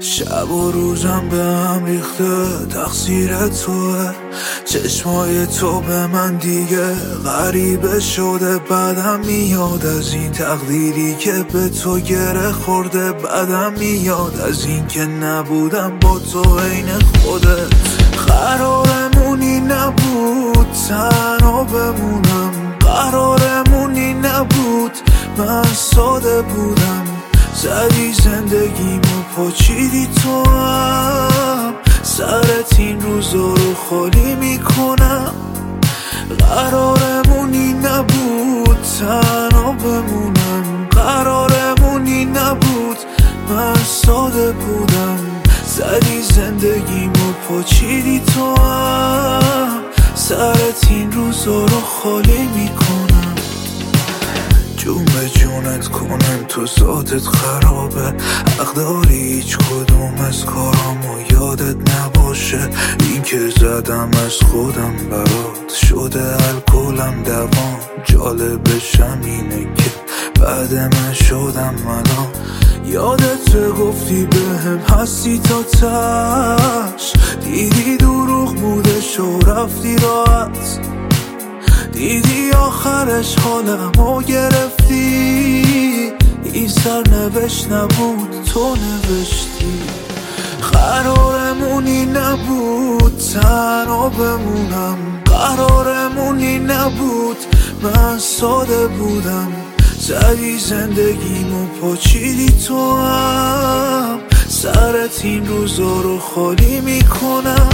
شب و روزم به هم ریخته تقصیر توه. چشمای تو به من دیگه غریبه شده. بعدم میاد از این تقدیری که به تو گره خورده. بعدم میاد از این که نبودم با تو عین خودت. قرارمونی نبود تنها بمونم، قرارمونی نبود من ساده بودم. زدی زندگیمو پاچیدی تو هم، سرت این روزا رو خالی میکنم. قرارمونی نبود تنها بمونم، قرارمونی نبود من ساده بودم. زدی زندگیمو پاچیدی تو هم، سرت این روزا رو خالی میکنم. جون به جونت کنم تو ذاتت خرابه، حق داری هیچ کدوم از کارامو یادت نباشه. این که زدم از خودم برات شده الکلم دوام. جالبشم اینه که بعد من شدم الان. یادت گفتی بهم هستی تا تش، دیدی دروغ بودش و رفتی راحت. دیدی آخرش حالمو گرفتی، این سرنوشت نبود تو نوشتی. قرارمونی نبود تنها بمونم، قرارمونی نبود من ساده بودم. زدی زندگیمو پاچیدی تو هم، سرت این روزا رو خالی میکنم.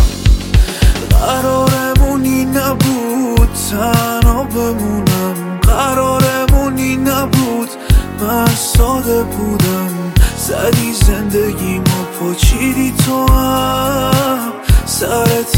قرارمونی نبود تنها بمونم، قرارمونی نبود من ساده بودم. زدی زندگیمو پاچیدی تو هم، سرت